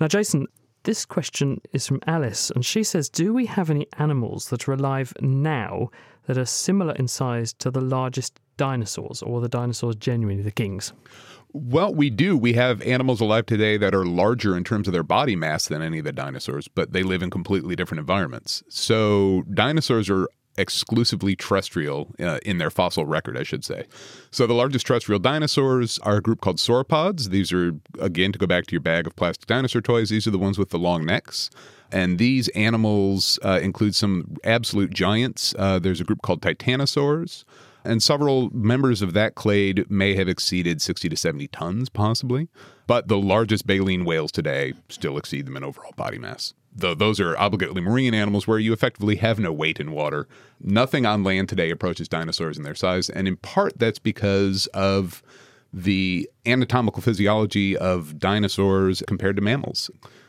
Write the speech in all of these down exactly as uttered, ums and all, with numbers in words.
Now, Jason, this question is from Alice, and she says, do we have any animals that are alive now that are similar in size to the largest dinosaurs, or the dinosaurs genuinely the kings? Well, we do. We have animals alive today that are larger in terms of their body mass than any of the dinosaurs, but they live in completely different environments. So dinosaurs are exclusively terrestrial uh, in their fossil record, I should say. So the largest terrestrial dinosaurs are a group called sauropods. These are, again, to go back to your bag of plastic dinosaur toys, these are the ones with the long necks. And these animals uh, include some absolute giants. Uh, there's a group called titanosaurs. And several members of that clade may have exceeded sixty to seventy tons, possibly. But the largest baleen whales today still exceed them in overall body mass. Though those are obligately marine animals where you effectively have no weight in water. Nothing on land today approaches dinosaurs in their size. And in part, that's because of the anatomical physiology of dinosaurs compared to mammals.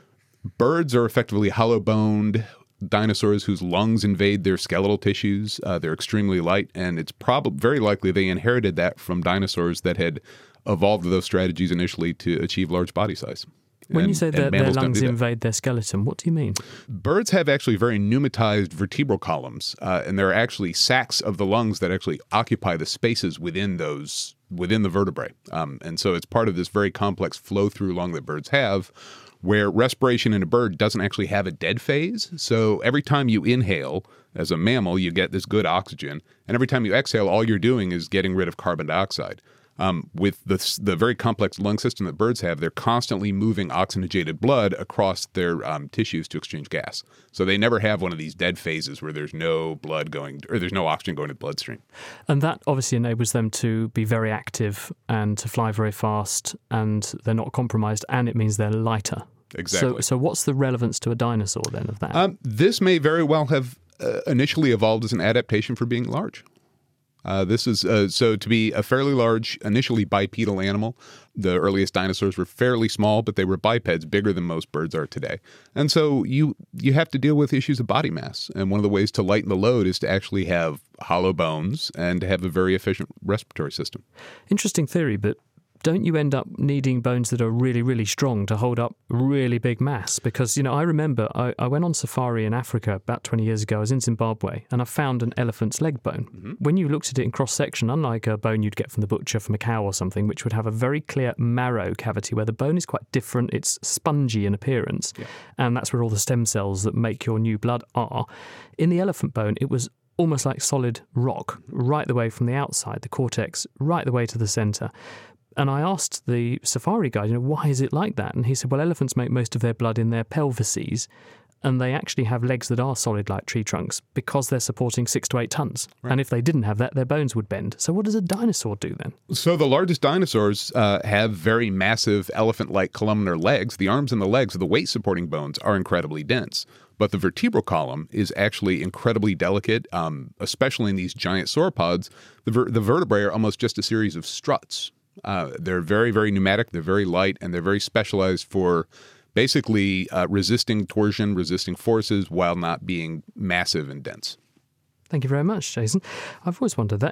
Birds are effectively hollow-boned dinosaurs whose lungs invade their skeletal tissues. Uh, they're extremely light, and it's probably very likely they inherited that from dinosaurs that had evolved those strategies initially to achieve large body size. When and, you say that their lungs invade their skeleton, what do you mean? Birds have actually very pneumatized vertebral columns, uh, and there are actually sacs of the lungs that actually occupy the spaces within those within the vertebrae. Um, and so it's part of this very complex flow-through lung that birds have, where respiration in a bird doesn't actually have a dead phase. So every time you inhale as a mammal, you get this good oxygen. And every time you exhale, all you're doing is getting rid of carbon dioxide. Um, with the, the very complex lung system that birds have, they're constantly moving oxygenated blood across their um, tissues to exchange gas. So they never have one of these dead phases where there's no blood going, or there's no oxygen going to the bloodstream. And that obviously enables them to be very active and to fly very fast, and they're not compromised, and it means they're lighter. Exactly. So, so what's the relevance to a dinosaur then of that? Um, this may very well have uh, initially evolved as an adaptation for being large. Uh, this is uh, so to be a fairly large, initially bipedal animal. The earliest dinosaurs were fairly small, but they were bipeds, bigger than most birds are today. And so you you have to deal with issues of body mass. And one of the ways to lighten the load is to actually have hollow bones and to have a very efficient respiratory system. Interesting theory, but don't you end up needing bones that are really, really strong to hold up really big mass? Because, you know, I remember I, I went on safari in Africa about twenty years ago. I was in Zimbabwe, and I found an elephant's leg bone. Mm-hmm. When you looked at it in cross-section, unlike a bone you'd get from the butcher from a cow or something, which would have a very clear marrow cavity where the bone is quite different, it's spongy in appearance, yeah. And that's where all the stem cells that make your new blood are. In the elephant bone, it was almost like solid rock, right the way from the outside, the cortex, right the way to the centre. And I asked the safari guide, you know, why is it like that? And he said, well, elephants make most of their blood in their pelvises, and they actually have legs that are solid like tree trunks because they're supporting six to eight tons. Right. And if they didn't have that, their bones would bend. So what does a dinosaur do then? So the largest dinosaurs uh, have very massive elephant-like columnar legs. The arms and the legs of the weight-supporting bones are incredibly dense. But the vertebral column is actually incredibly delicate, um, especially in these giant sauropods. The, ver- the vertebrae are almost just a series of struts. Uh, they're very, very pneumatic, they're very light, and they're very specialized for basically uh, resisting torsion, resisting forces, while not being massive and dense. Thank you very much, Jason. I've always wondered that.